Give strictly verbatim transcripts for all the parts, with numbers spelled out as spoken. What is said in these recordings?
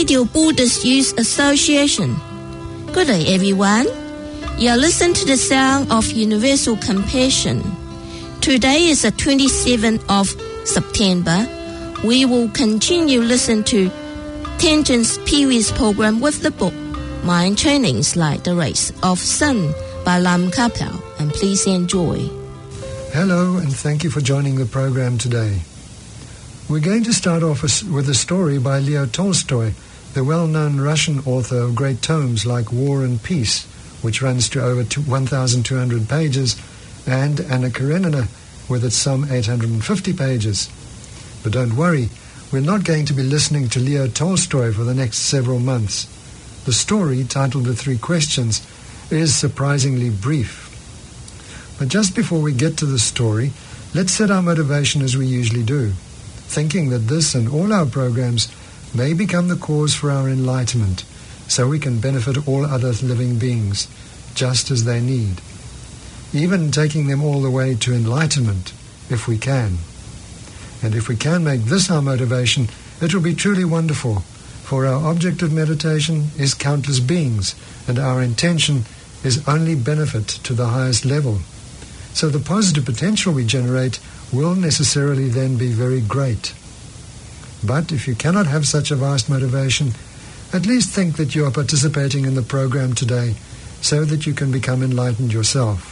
Radio Buddhist Youth Association. Good day, everyone. You're listening to the sound of universal compassion. Today is the twenty-seventh of September. We will continue listen to Tenzin Previous program with the book Mind Trainings Like the Rays of Sun by Lam Kapel, and please enjoy. Hello, and thank you for joining the program today. We're going to start off with a story by Leo Tolstoy, the well-known Russian author of great tomes like War and Peace, which runs to over one thousand two hundred pages, and Anna Karenina, with its some eight hundred fifty pages. But don't worry, we're not going to be listening to Leo Tolstoy for the next several months. The story, titled The Three Questions, is surprisingly brief. But just before we get to the story, let's set our motivation as we usually do, thinking that this and all our programs may become the cause for our enlightenment, so we can benefit all other living beings, just as they need, even taking them all the way to enlightenment, if we can. And if we can make this our motivation, it will be truly wonderful, for our object of meditation is countless beings, and our intention is only benefit to the highest level. So the positive potential we generate will necessarily then be very great. But if you cannot have such a vast motivation, at least think that you are participating in the program today so that you can become enlightened yourself.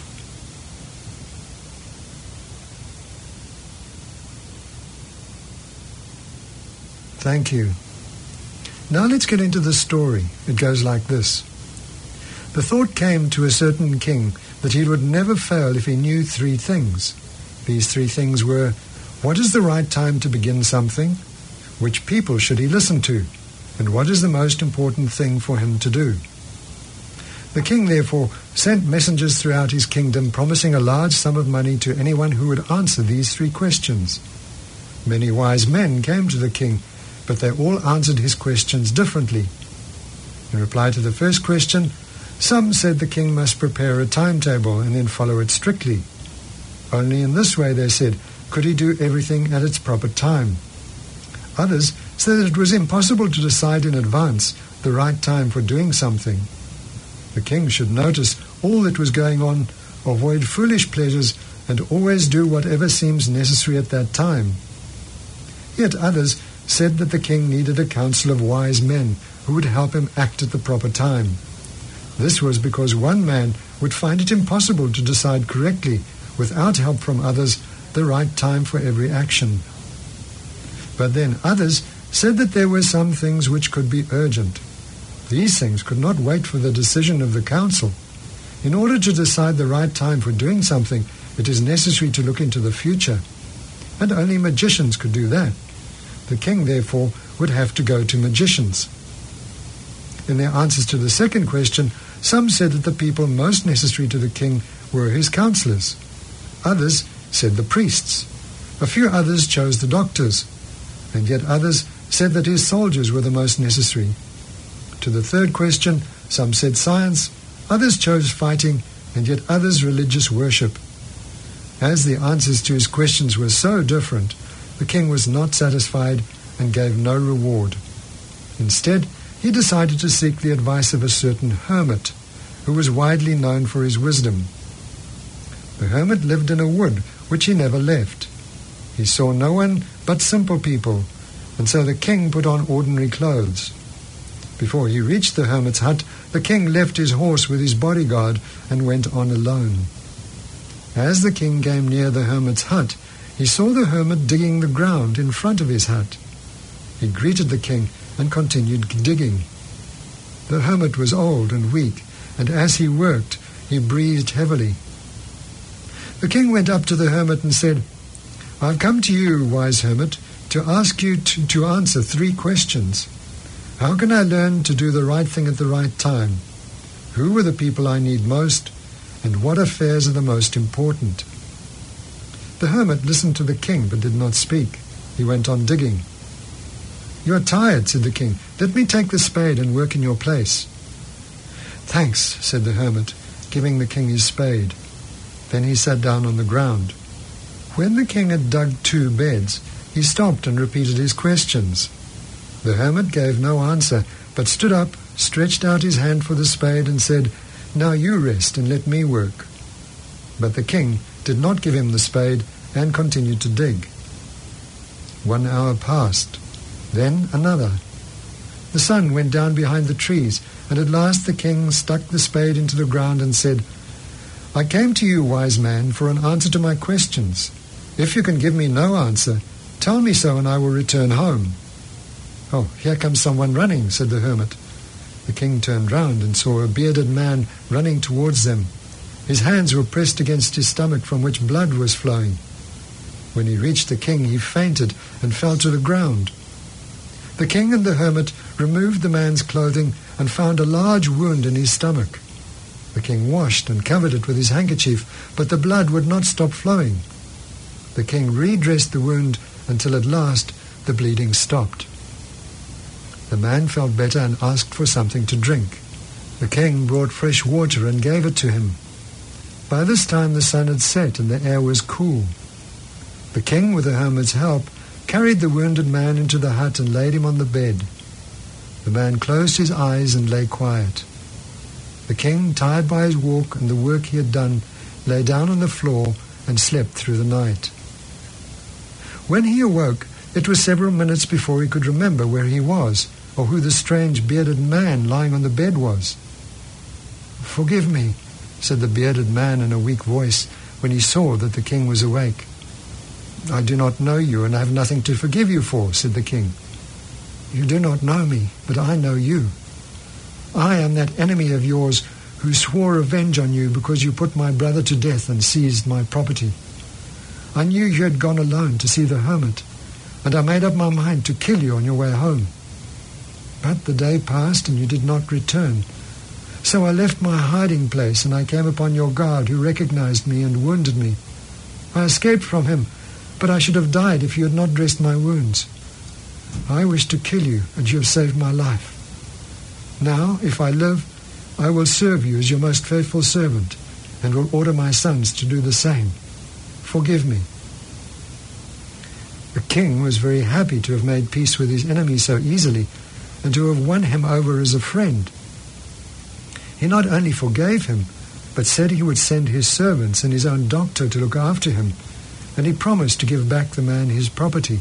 Thank you. Now let's get into the story. It goes like this. The thought came to a certain king that he would never fail if he knew three things. These three things were, what is the right time to begin something? Which people should he listen to? And what is the most important thing for him to do? The king, therefore, sent messengers throughout his kingdom, promising a large sum of money to anyone who would answer these three questions. Many wise men came to the king, but they all answered his questions differently. In reply to the first question, some said the king must prepare a timetable and then follow it strictly. Only in this way, they said, could he do everything at its proper time. Others said that it was impossible to decide in advance the right time for doing something. The king should notice all that was going on, avoid foolish pleasures, and always do whatever seems necessary at that time. Yet others said that the king needed a council of wise men who would help him act at the proper time. This was because one man would find it impossible to decide correctly, without help from others, the right time for every action. But then others said that there were some things which could be urgent. These things could not wait for the decision of the council. In order to decide the right time for doing something, it is necessary to look into the future, and only magicians could do that. The king, therefore, would have to go to magicians. In their answers to the second question, some said that the people most necessary to the king were his counselors. Others said the priests. A few others chose the doctors, and yet others said that his soldiers were the most necessary. To the third question, some said science, others chose fighting, and yet others religious worship. As the answers to his questions were so different, the king was not satisfied and gave no reward. Instead, he decided to seek the advice of a certain hermit, who was widely known for his wisdom. The hermit lived in a wood which he never left. He saw no one but simple people, and so the king put on ordinary clothes. Before he reached the hermit's hut, the king left his horse with his bodyguard and went on alone. As the king came near the hermit's hut, he saw the hermit digging the ground in front of his hut. He greeted the king and continued digging. The hermit was old and weak, and as he worked, he breathed heavily. The king went up to the hermit and said, I've come to you, wise hermit, to ask you to, to answer three questions. How can I learn to do the right thing at the right time? Who are the people I need most? And what affairs are the most important? The hermit listened to the king but did not speak. He went on digging. You are tired, said the king. Let me take the spade and work in your place. Thanks, said the hermit, giving the king his spade. Then he sat down on the ground. When the king had dug two beds, he stopped and repeated his questions. The hermit gave no answer, but stood up, stretched out his hand for the spade, and said, "Now you rest and let me work." But the king did not give him the spade and continued to dig. One hour passed, then another. The sun went down behind the trees, and at last the king stuck the spade into the ground and said, "I came to you, wise man, for an answer to my questions. If you can give me no answer, tell me so and I will return home." "Oh, here comes someone running," said the hermit. The king turned round and saw a bearded man running towards them. His hands were pressed against his stomach, from which blood was flowing. When he reached the king, he fainted and fell to the ground. The king and the hermit removed the man's clothing and found a large wound in his stomach. The king washed and covered it with his handkerchief, but the blood would not stop flowing. The king redressed the wound until at last the bleeding stopped. The man felt better and asked for something to drink. The king brought fresh water and gave it to him. By this time the sun had set and the air was cool. The king, with the hermit's help, carried the wounded man into the hut and laid him on the bed. The man closed his eyes and lay quiet. The king, tired by his walk and the work he had done, lay down on the floor and slept through the night. When he awoke, it was several minutes before he could remember where he was, or who the strange bearded man lying on the bed was. "Forgive me," said the bearded man in a weak voice when he saw that the king was awake. "I do not know you, and I have nothing to forgive you for," said the king. "You do not know me, but I know you. I am that enemy of yours who swore revenge on you because you put my brother to death and seized my property. I knew you had gone alone to see the hermit, and I made up my mind to kill you on your way home. But the day passed and you did not return. So I left my hiding place and I came upon your guard, who recognized me and wounded me. I escaped from him, but I should have died if you had not dressed my wounds. I wished to kill you, and you have saved my life. Now, if I live, I will serve you as your most faithful servant, and will order my sons to do the same. Forgive me." The king was very happy to have made peace with his enemy so easily, and to have won him over as a friend. He not only forgave him, but said he would send his servants and his own doctor to look after him, and he promised to give back the man his property.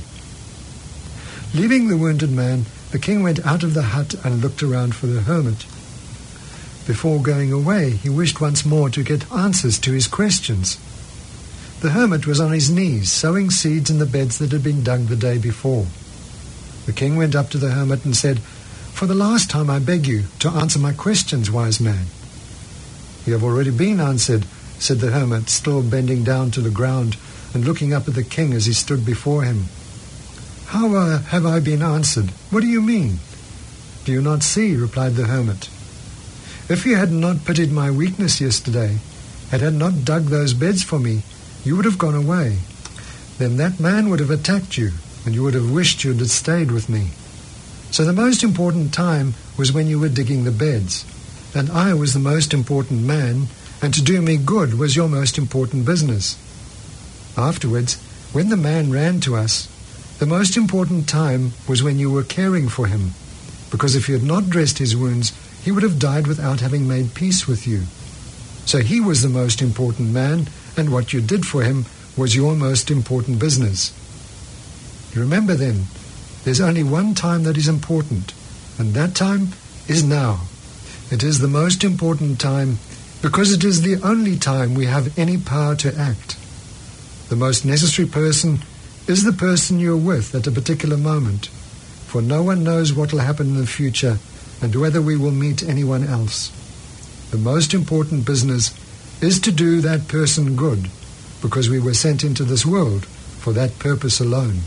Leaving the wounded man, the king went out of the hut and looked around for the hermit. Before going away, he wished once more to get answers to his questions. The hermit was on his knees, sowing seeds in the beds that had been dug the day before. The king went up to the hermit and said, "For the last time I beg you to answer my questions, wise man." "You have already been answered," said the hermit, still bending down to the ground and looking up at the king as he stood before him. "How uh, have I been answered? What do you mean?" "Do you not see?" replied the hermit. "If you had not pitied my weakness yesterday, and had not dug those beds for me, you would have gone away. Then that man would have attacked you, and you would have wished you had stayed with me. So the most important time was when you were digging the beds, and I was the most important man, and to do me good was your most important business. Afterwards, when the man ran to us, the most important time was when you were caring for him, because if you had not dressed his wounds, he would have died without having made peace with you. So he was the most important man, and what you did for him was your most important business. Remember then, there's only one time that is important, and that time is now. It is the most important time because it is the only time we have any power to act. The most necessary person is the person you're with at a particular moment, for no one knows what will happen in the future and whether we will meet anyone else. The most important business is to do that person good, because we were sent into this world for that purpose alone.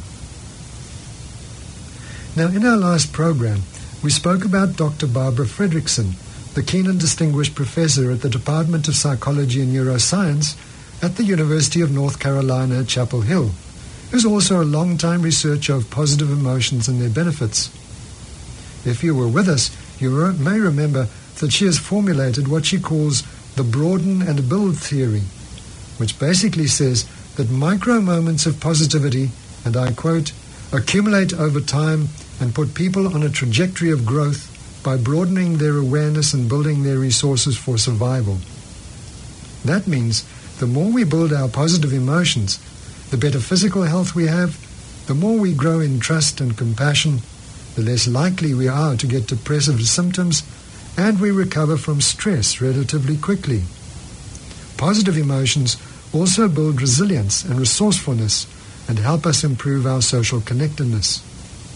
Now, in our last program, we spoke about Doctor Barbara Fredrickson, the keen and distinguished professor at the Department of Psychology and Neuroscience at the University of North Carolina at Chapel Hill, who's also a long-time researcher of positive emotions and their benefits. If you were with us, you may remember that she has formulated what she calls the broaden and build theory, which basically says that micro moments of positivity, and I quote, accumulate over time and put people on a trajectory of growth by broadening their awareness and building their resources for survival. That means the more we build our positive emotions, the better physical health we have, the more we grow in trust and compassion, the less likely we are to get depressive symptoms, and we recover from stress relatively quickly. Positive emotions also build resilience and resourcefulness and help us improve our social connectedness.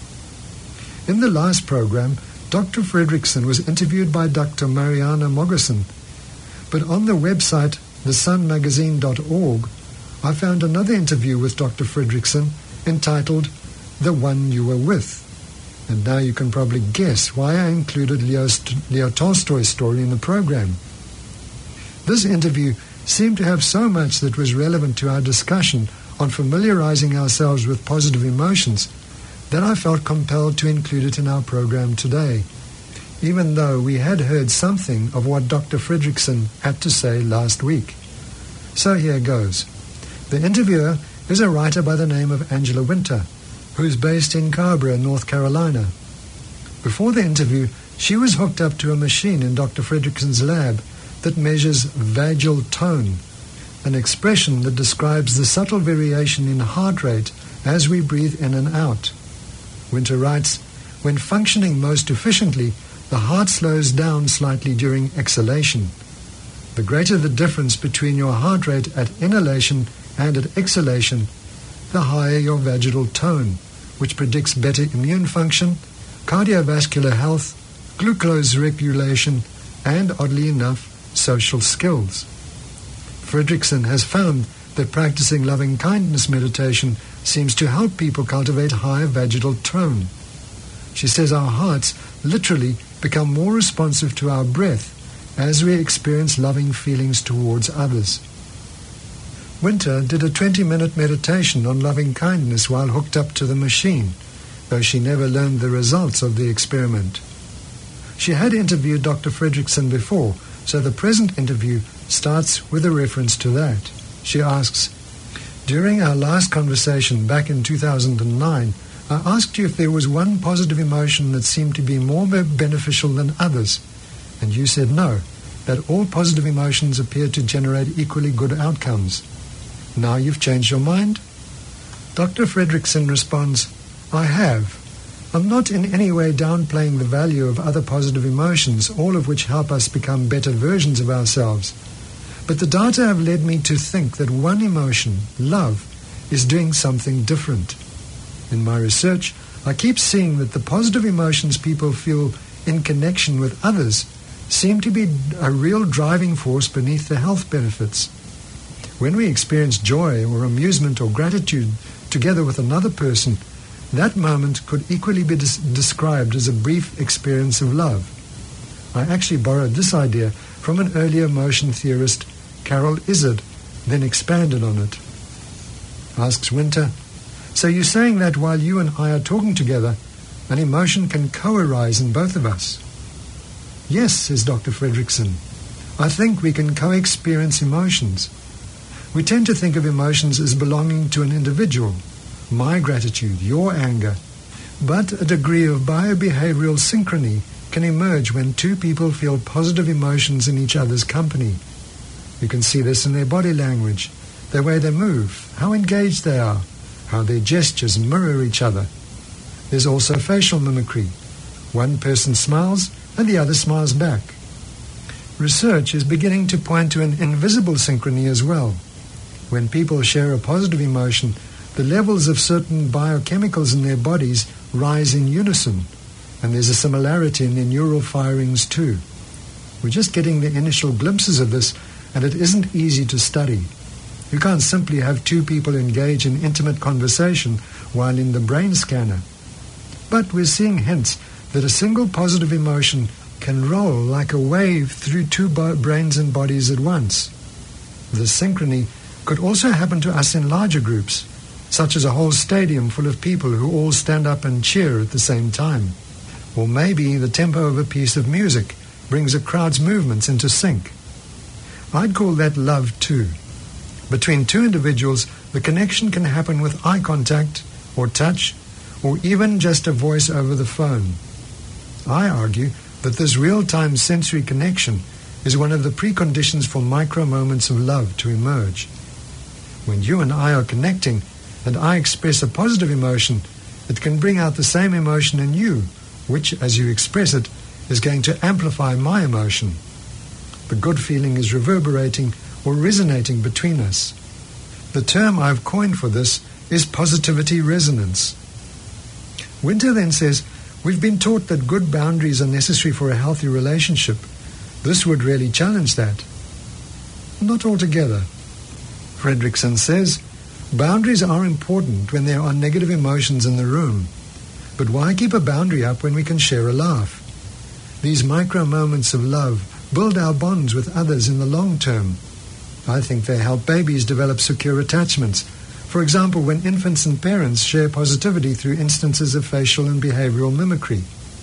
In the last program, Doctor Fredrickson was interviewed by Doctor Mariana Mogerson, but on the website the sun magazine dot org, I found another interview with Doctor Fredrickson entitled The One You Were With. And now you can probably guess why I included Leo, Leo Tolstoy's story in the program. This interview seemed to have so much that was relevant to our discussion on familiarizing ourselves with positive emotions that I felt compelled to include it in our program today, even though we had heard something of what Doctor Fredrickson had to say last week. So here goes. The interviewer is a writer by the name of Angela Winter, who is based in Carrboro, North Carolina. Before the interview, she was hooked up to a machine in Doctor Fredrickson's lab that measures vagal tone, an expression that describes the subtle variation in heart rate as we breathe in and out. Winter writes, when functioning most efficiently, the heart slows down slightly during exhalation. The greater the difference between your heart rate at inhalation and at exhalation, the higher your vagal tone, which predicts better immune function, cardiovascular health, glucose regulation, and, oddly enough, social skills. Fredrickson has found that practicing loving-kindness meditation seems to help people cultivate higher vagal tone. She says our hearts literally become more responsive to our breath as we experience loving feelings towards others. Winter did a twenty-minute meditation on loving-kindness while hooked up to the machine, though she never learned the results of the experiment. She had interviewed Doctor Fredrickson before, so the present interview starts with a reference to that. She asks, during our last conversation back in two thousand nine, I asked you if there was one positive emotion that seemed to be more beneficial than others, and you said no, that all positive emotions appear to generate equally good outcomes. Now you've changed your mind? Doctor Fredrickson responds, I have. I'm not in any way downplaying the value of other positive emotions, all of which help us become better versions of ourselves. But the data have led me to think that one emotion, love, is doing something different. In my research, I keep seeing that the positive emotions people feel in connection with others seem to be a real driving force beneath the health benefits. When we experience joy or amusement or gratitude together with another person, that moment could equally be des- described as a brief experience of love. I actually borrowed this idea from an earlier emotion theorist, Carol Izzard, then expanded on it. Asks Winter, so you're saying that while you and I are talking together, an emotion can co-arise in both of us? Yes, says Doctor Fredrickson. I think we can co-experience emotions. We tend to think of emotions as belonging to an individual, my gratitude, your anger. But a degree of biobehavioral synchrony can emerge when two people feel positive emotions in each other's company. You can see this in their body language, the way they move, how engaged they are, how their gestures mirror each other. There's also facial mimicry. One person smiles and the other smiles back. Research is beginning to point to an invisible synchrony as well. When people share a positive emotion, the levels of certain biochemicals in their bodies rise in unison, and there's a similarity in their neural firings too. We're just getting the initial glimpses of this, and it isn't easy to study. You can't simply have two people engage in intimate conversation while in the brain scanner. But we're seeing hints that a single positive emotion can roll like a wave through two brains and bodies at once. This synchrony could also happen to us in larger groups, such as a whole stadium full of people who all stand up and cheer at the same time. Or maybe the tempo of a piece of music brings a crowd's movements into sync. I'd call that love too. Between two individuals, the connection can happen with eye contact or touch or even just a voice over the phone. I argue that this real-time sensory connection is one of the preconditions for micro-moments of love to emerge. When you and I are connecting, and I express a positive emotion, it can bring out the same emotion in you, which, as you express it, is going to amplify my emotion. The good feeling is reverberating or resonating between us. The term I've coined for this is positivity resonance. Winter then says, we've been taught that good boundaries are necessary for a healthy relationship. This would really challenge that. Not altogether. Fredrickson says, boundaries are important when there are negative emotions in the room. But why keep a boundary up when we can share a laugh? These micro moments of love build our bonds with others in the long term. I think they help babies develop secure attachments. For example, when infants and parents share positivity through instances of facial and behavioral mimicry.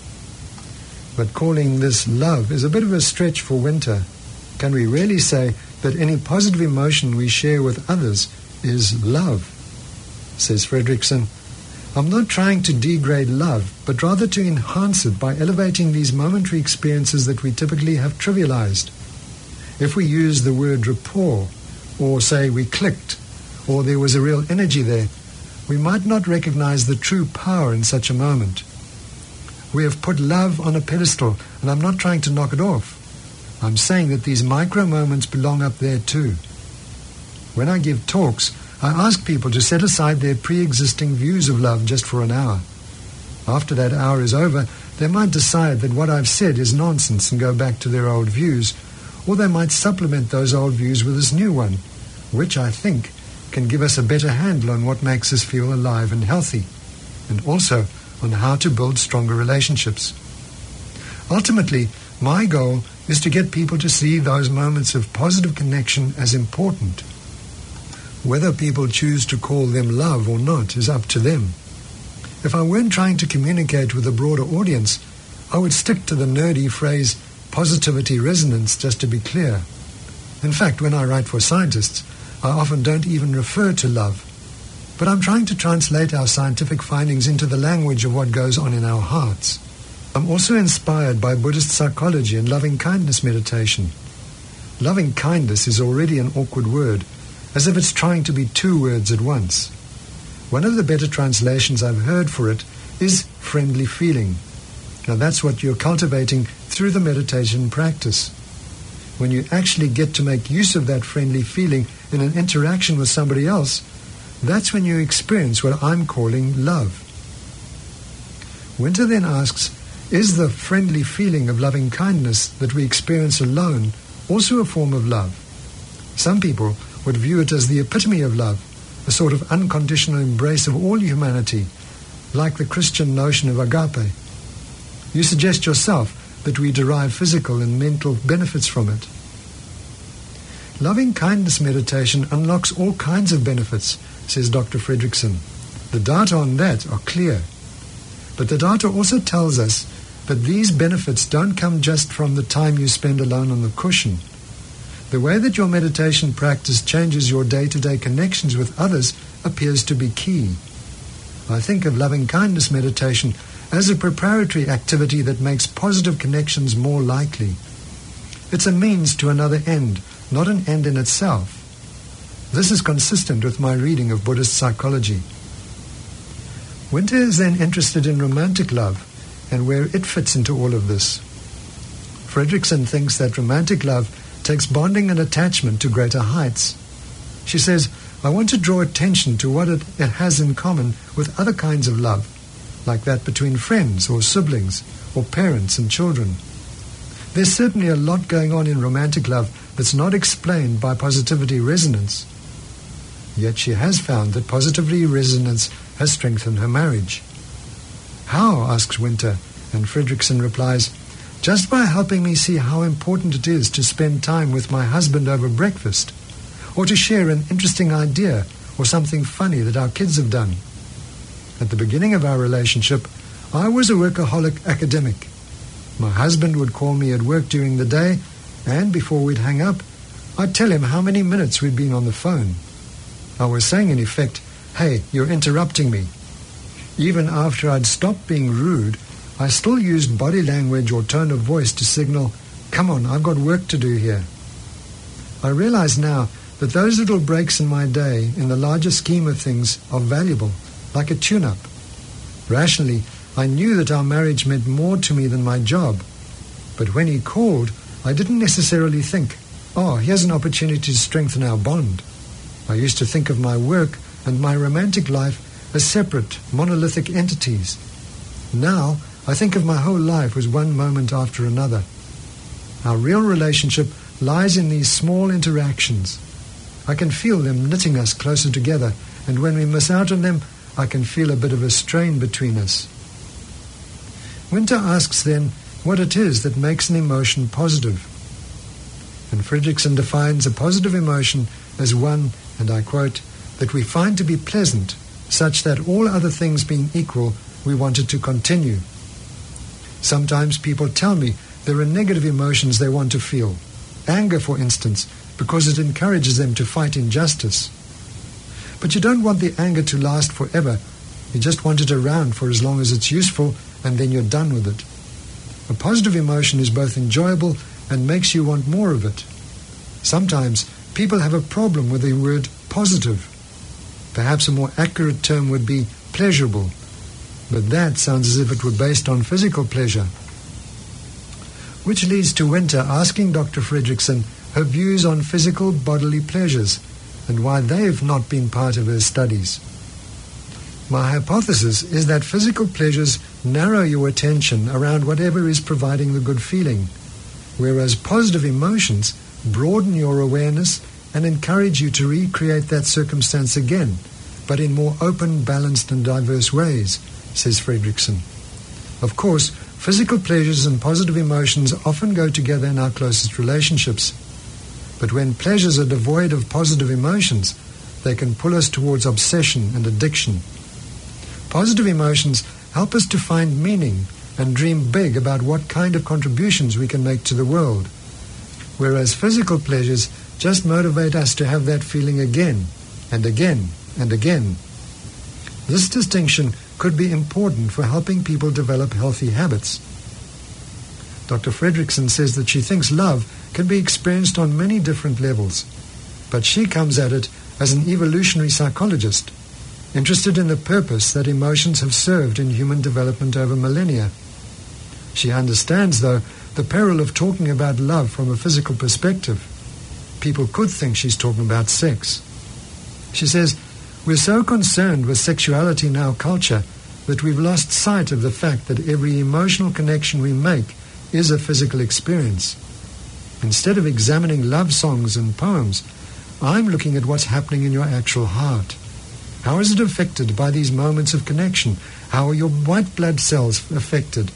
But calling this love is a bit of a stretch for Winter. Can we really say that any positive emotion we share with others is love? Says Fredrickson, I'm not trying to degrade love, but rather to enhance it by elevating these momentary experiences that we typically have trivialized. If we use the word rapport, or say we clicked, or there was a real energy there, we might not recognize the true power in such a moment. We have put love on a pedestal, and I'm not trying to knock it off. I'm saying that these micro moments belong up there too. When I give talks, I ask people to set aside their pre-existing views of love just for an hour. After that hour is over, they might decide that what I've said is nonsense and go back to their old views, or they might supplement those old views with this new one, which I think can give us a better handle on what makes us feel alive and healthy, and also on how to build stronger relationships. Ultimately, my goal is to get people to see those moments of positive connection as important. Whether people choose to call them love or not is up to them. If I weren't trying to communicate with a broader audience, I would stick to the nerdy phrase positivity resonance just to be clear. In fact, when I write for scientists, I often don't even refer to love. But I'm trying to translate our scientific findings into the language of what goes on in our hearts. I'm also inspired by Buddhist psychology and loving-kindness meditation. Loving-kindness is already an awkward word, as if it's trying to be two words at once. One of the better translations I've heard for it is friendly feeling. Now that's what you're cultivating through the meditation practice. When you actually get to make use of that friendly feeling in an interaction with somebody else, that's when you experience what I'm calling love. Winter then asks, is the friendly feeling of loving kindness that we experience alone also a form of love? Some people would view it as the epitome of love, a sort of unconditional embrace of all humanity, like the Christian notion of agape. You suggest yourself that we derive physical and mental benefits from it. Loving-kindness meditation unlocks all kinds of benefits, says Doctor Fredrickson. The data on that are clear. But the data also tells us that these benefits don't come just from the time you spend alone on the cushion. The way that your meditation practice changes your day-to-day connections with others appears to be key. I think of loving-kindness meditation as a preparatory activity that makes positive connections more likely. It's a means to another end, not an end in itself. This is consistent with my reading of Buddhist psychology. Winter is then interested in romantic love and where it fits into all of this. Fredrickson thinks that romantic love takes bonding and attachment to greater heights. She says, I want to draw attention to what it, it has in common with other kinds of love, like that between friends or siblings or parents and children. There's certainly a lot going on in romantic love that's not explained by positivity resonance. Yet she has found that positivity resonance has strengthened her marriage. How, asks Winter, and Fredrickson replies, just by helping me see how important it is to spend time with my husband over breakfast, or to share an interesting idea or something funny that our kids have done. At the beginning of our relationship, I was a workaholic academic. My husband would call me at work during the day, and before we'd hang up, I'd tell him how many minutes we'd been on the phone. I was saying, in effect, hey, you're interrupting me. Even after I'd stopped being rude, I still used body language or tone of voice to signal, "Come on, I've got work to do here." I realize now that those little breaks in my day, in the larger scheme of things, are valuable, like a tune-up. Rationally, I knew that our marriage meant more to me than my job. But when he called, I didn't necessarily think, oh, here's an opportunity to strengthen our bond. I used to think of my work and my romantic life as separate, monolithic entities. Now, I think of my whole life as one moment after another. Our real relationship lies in these small interactions. I can feel them knitting us closer together, and when we miss out on them, I can feel a bit of a strain between us. Winter asks then what it is that makes an emotion positive. And Fredrickson defines a positive emotion as one, and I quote, that we find to be pleasant, such that all other things being equal, we want it to continue. Sometimes people tell me there are negative emotions they want to feel. Anger, for instance, because it encourages them to fight injustice. But you don't want the anger to last forever. You just want it around for as long as it's useful, and then you're done with it. A positive emotion is both enjoyable and makes you want more of it. Sometimes people have a problem with the word positive. Perhaps a more accurate term would be pleasurable, but that sounds as if it were based on physical pleasure. Which leads to Winter asking Doctor Fredrickson her views on physical bodily pleasures and why they've not been part of her studies. My hypothesis is that physical pleasures narrow your attention around whatever is providing the good feeling, whereas positive emotions broaden your awareness and encourage you to recreate that circumstance again, but in more open, balanced and diverse ways, says Fredrickson. Of course, physical pleasures and positive emotions often go together in our closest relationships. But when pleasures are devoid of positive emotions, they can pull us towards obsession and addiction. Positive emotions help us to find meaning and dream big about what kind of contributions we can make to the world, whereas physical pleasures just motivate us to have that feeling again and again and again. This distinction could be important for helping people develop healthy habits. Doctor Fredrickson says that she thinks love can be experienced on many different levels, but she comes at it as an evolutionary psychologist, interested in the purpose that emotions have served in human development over millennia. She understands, though, the peril of talking about love from a physical perspective. People could think she's talking about sex. She says, we're so concerned with sexuality in our culture that we've lost sight of the fact that every emotional connection we make is a physical experience. Instead of examining love songs and poems, I'm looking at what's happening in your actual heart. How is it affected by these moments of connection? How are your white blood cells affected?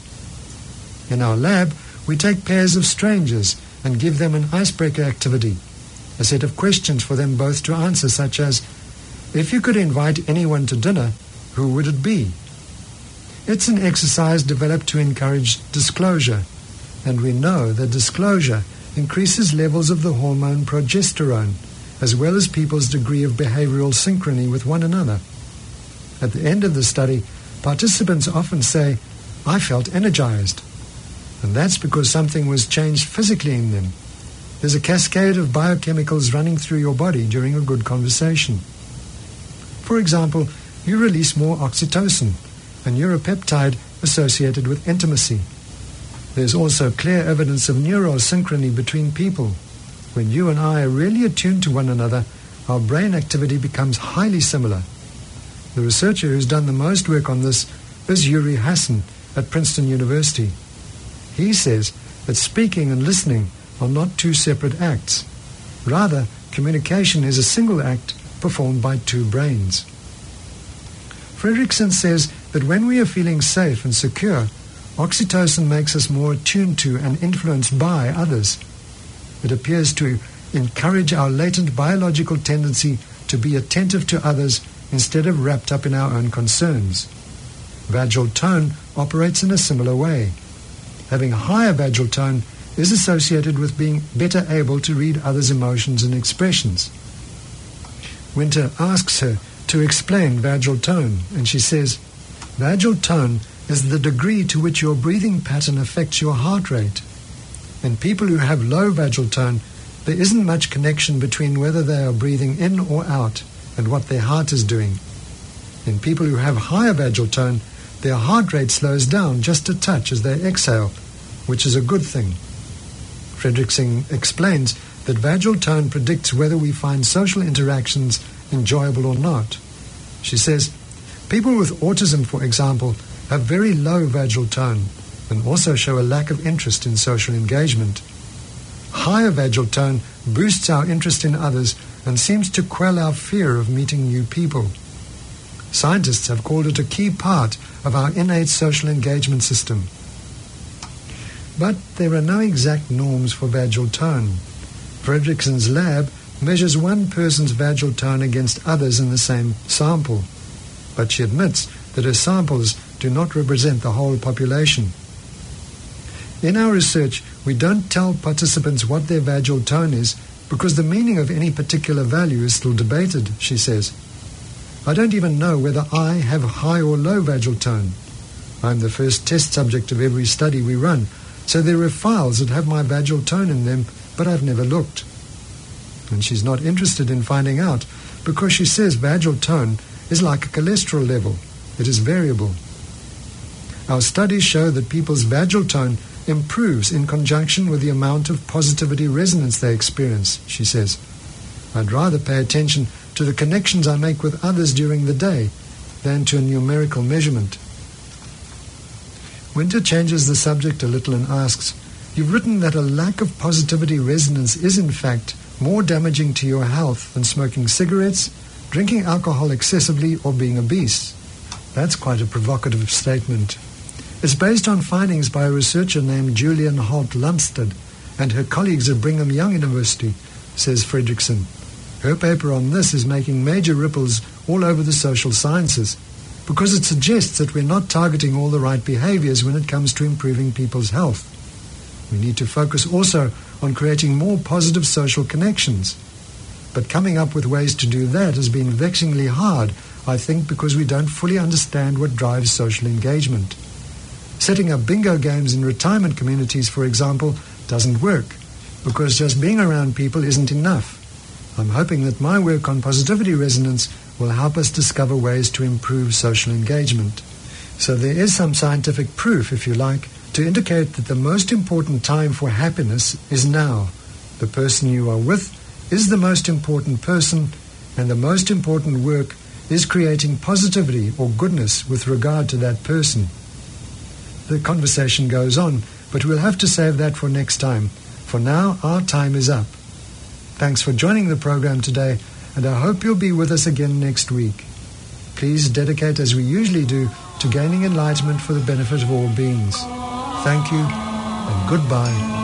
In our lab, we take pairs of strangers and give them an icebreaker activity, a set of questions for them both to answer, such as, if you could invite anyone to dinner, who would it be? It's an exercise developed to encourage disclosure, and we know that disclosure increases levels of the hormone progesterone, as well as people's degree of behavioral synchrony with one another. At the end of the study, participants often say, I felt energized. And that's because something was changed physically in them. There's a cascade of biochemicals running through your body during a good conversation. For example, you release more oxytocin, a neuropeptide associated with intimacy. There's also clear evidence of neural synchrony between people. When you and I are really attuned to one another, our brain activity becomes highly similar. The researcher who's done the most work on this is Yuri Hassan at Princeton University. He says that speaking and listening are not two separate acts. Rather, communication is a single act performed by two brains. Fredrickson says that when we are feeling safe and secure, oxytocin makes us more attuned to and influenced by others. It appears to encourage our latent biological tendency to be attentive to others instead of wrapped up in our own concerns. Vagal tone operates in a similar way. Having a higher vagal tone is associated with being better able to read others' emotions and expressions. Winter asks her to explain vagal tone, and she says, Vagal tone is the degree to which your breathing pattern affects your heart rate. In people who have low vagal tone, there isn't much connection between whether they are breathing in or out and what their heart is doing. In people who have higher vagal tone, their heart rate slows down just a touch as they exhale, which is a good thing. Fredrickson explains that vagal tone predicts whether we find social interactions enjoyable or not. She says, people with autism, for example, have very low vagal tone and also show a lack of interest in social engagement. Higher vagal tone boosts our interest in others and seems to quell our fear of meeting new people. Scientists have called it a key part of our innate social engagement system. But there are no exact norms for vagal tone. Fredrickson's lab measures one person's vagal tone against others in the same sample, but she admits that her samples do not represent the whole population. In our research, we don't tell participants what their vagal tone is because the meaning of any particular value is still debated, she says. I don't even know whether I have high or low vagal tone. I'm the first test subject of every study we run, so there are files that have my vagal tone in them, but I've never looked. And she's not interested in finding out because she says vagal tone is like a cholesterol level. It is variable. Our studies show that people's vagal tone improves in conjunction with the amount of positivity resonance they experience, she says. I'd rather pay attention to the connections I make with others during the day than to a numerical measurement. Winter changes the subject a little and asks, you've written that a lack of positivity resonance is in fact more damaging to your health than smoking cigarettes, drinking alcohol excessively, or being obese. That's quite a provocative statement. It's based on findings by a researcher named Julian Holt Lumsted and her colleagues at Brigham Young University, says Fredrickson. Her paper on this is making major ripples all over the social sciences because it suggests that we're not targeting all the right behaviors when it comes to improving people's health. We need to focus also on creating more positive social connections. But coming up with ways to do that has been vexingly hard, I think, because we don't fully understand what drives social engagement. Setting up bingo games in retirement communities, for example, doesn't work because just being around people isn't enough. I'm hoping that my work on positivity resonance will help us discover ways to improve social engagement. So there is some scientific proof, if you like, to indicate that the most important time for happiness is now. The person you are with is the most important person, and the most important work is creating positivity or goodness with regard to that person. The conversation goes on, but we'll have to save that for next time. For now, our time is up. Thanks for joining the program today, and I hope you'll be with us again next week. Please dedicate, as we usually do, to gaining enlightenment for the benefit of all beings. Thank you, and goodbye.